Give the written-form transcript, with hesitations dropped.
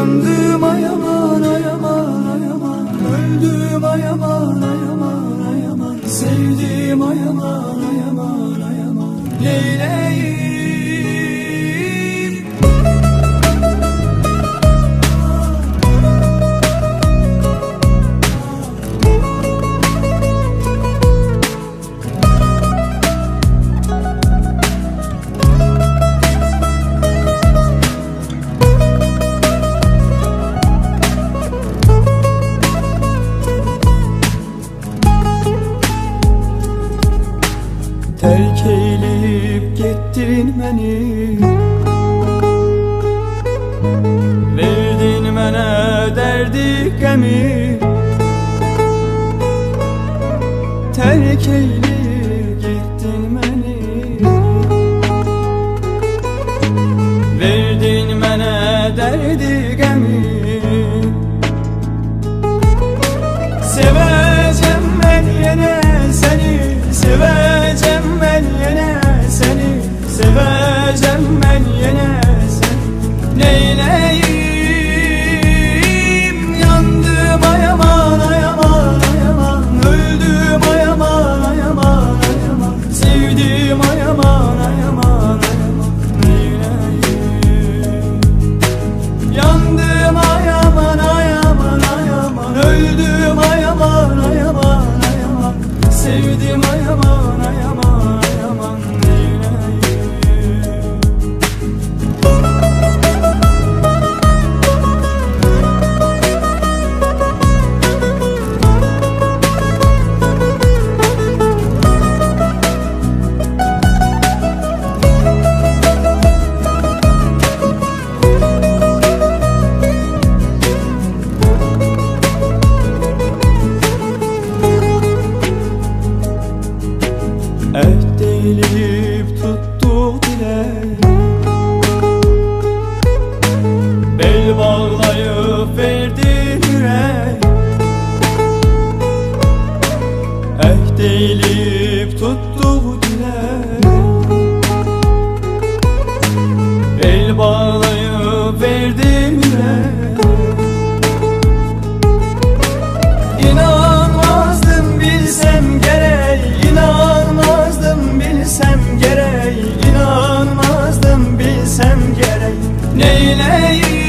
Yandım ay aman ay aman ay aman, öldüm ay aman ay aman ay aman, sevdim ay aman ay aman ay aman, neyleyim? Terk eyleyip gittin beni, verdin mənə derdi gemi. Terk eyleyip gittin beni, verdin mənə derdi gemi. Seveceğim ben yine seni, seveceğim ben yine seni, seveceğim ben yine seni, neyleyim? Yandım ay aman ay aman ay aman, öldüm ay aman ay aman ay aman, sevdim ay aman ay aman ay aman, neyleyim? Yandım ay aman ay aman ay aman, öldüm ay aman ay aman ay aman, sevdim ay aman ay aman ay aman, neyleyim? Əhd eləyib tutduq dilək, bel bağlayıb verdin ürək. Əhd eləyib tutduq dilək, bel bağlayıb verdin ürək. İnanmazdım bilsem gerek, İnanmazdım bilsem gerek, inanmazdım bilsem gerek, neyleyim?